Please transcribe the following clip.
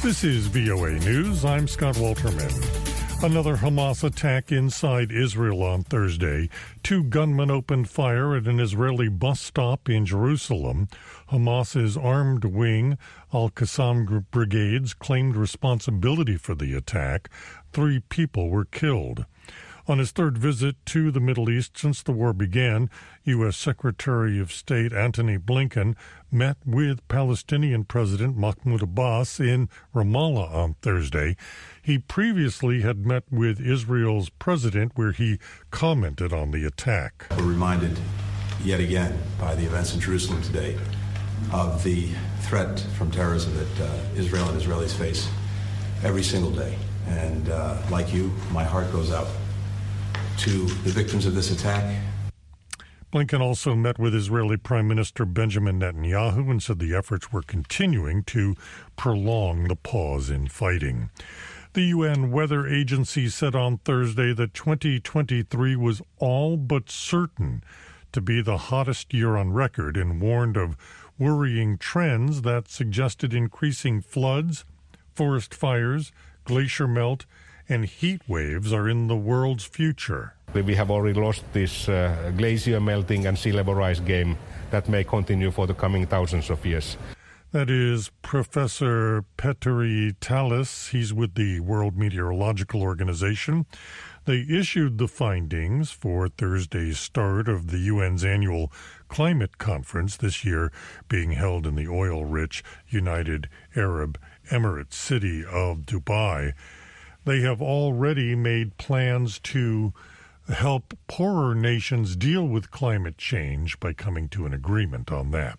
This is VOA News. I'm Scott Walterman. Another Hamas attack inside Israel on Thursday. 2 gunmen opened fire at an Israeli bus stop in Jerusalem. Hamas's armed wing, Al-Qassam brigades, claimed responsibility for the attack. 3 people were killed. On his third visit to the Middle East since the war began, U.S. Secretary of State Antony Blinken met with Palestinian President Mahmoud Abbas in Ramallah on Thursday. He previously had met with Israel's president, where he commented on the attack. We're reminded yet again by the events in Jerusalem today of the threat from terrorism that Israel and Israelis face every single day. And like you, my heart goes out to the victims of this attack. Blinken also met with Israeli Prime Minister Benjamin Netanyahu and said the efforts were continuing to prolong the pause in fighting. The UN Weather Agency said on Thursday that 2023 was all but certain to be the hottest year on record and warned of worrying trends that suggested increasing floods, forest fires, glacier melt, and heat waves are in the world's future. We have already lost this glacier melting and sea level rise game that may continue for the coming thousands of years. That is Professor Petteri Talis. He's with the World Meteorological Organization. They issued the findings for Thursday's start of the UN's annual climate conference, this year being held in the oil-rich United Arab Emirates city of Dubai. They have already made plans to help poorer nations deal with climate change by coming to an agreement on that.